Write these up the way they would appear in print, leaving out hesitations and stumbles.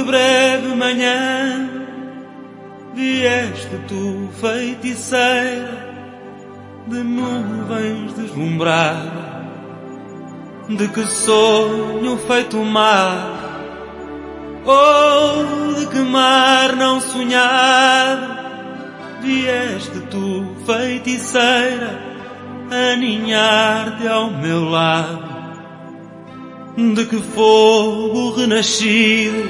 que breve manhã vieste tu, feiticeira, de nuvens deslumbrada, de que sonho feito mar, ou de que mar não sonhado, vieste tu, feiticeira, aninhar-te ao meu lado. De que fogo renascido,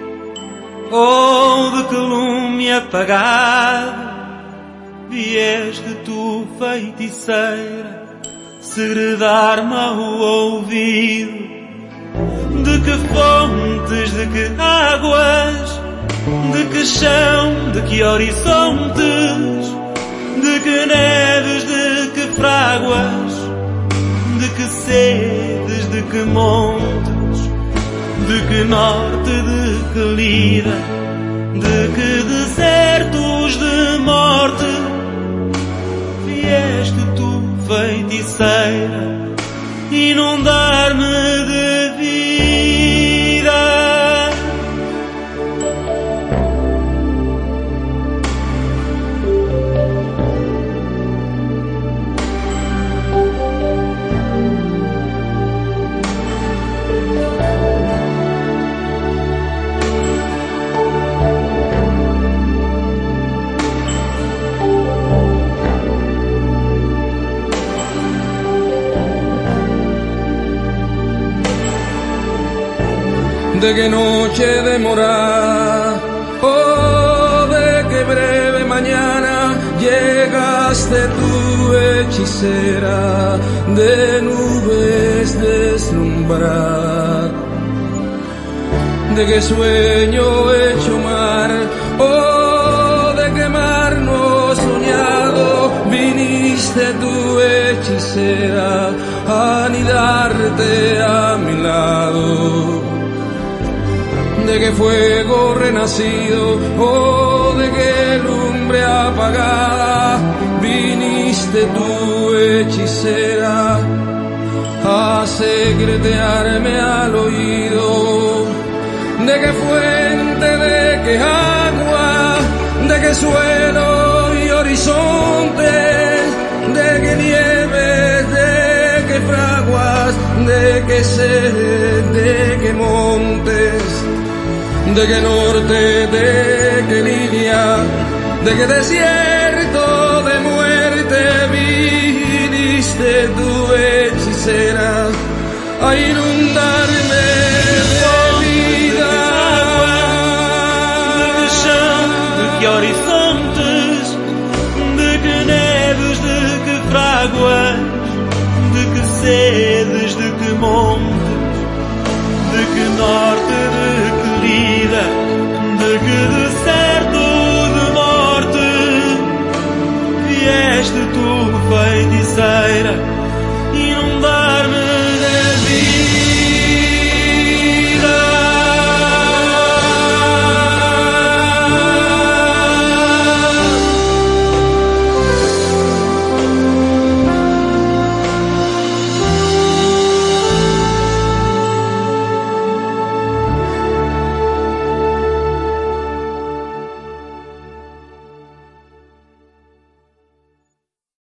ou de que lume apagado, vieste tu, feiticeira, segredar-me ao ouvido. De que fontes, de que águas, de que chão, de que horizontes, de que neves, de que fráguas, de que sedes, de que montes, de que norte, de que lida, de que desertos de morte, vieste tu, feiticeira, inundar-me de vida. De qué noche demorada, oh, de qué breve mañana llegaste tú, hechicera, de nubes deslumbrar. De qué sueño hecho mar, oh, de qué mar no soñado, viniste tú, hechicera, a anidarte a mi lado. De qué fuego renacido, oh, de qué lumbre apagada, viniste tú, hechicera, a secretearme al oído. De qué fuente, de qué agua, de qué suelo y horizontes, de qué nieves, de qué fraguas, de qué sed, de qué montes, de qué norte, de qué línea, de qué desierto de muerte viniste tú, hechicera, a inundarme de vida. De que chão, de que horizontes, de que neves, de que fráguas, de que sedes, de que montes, de que nós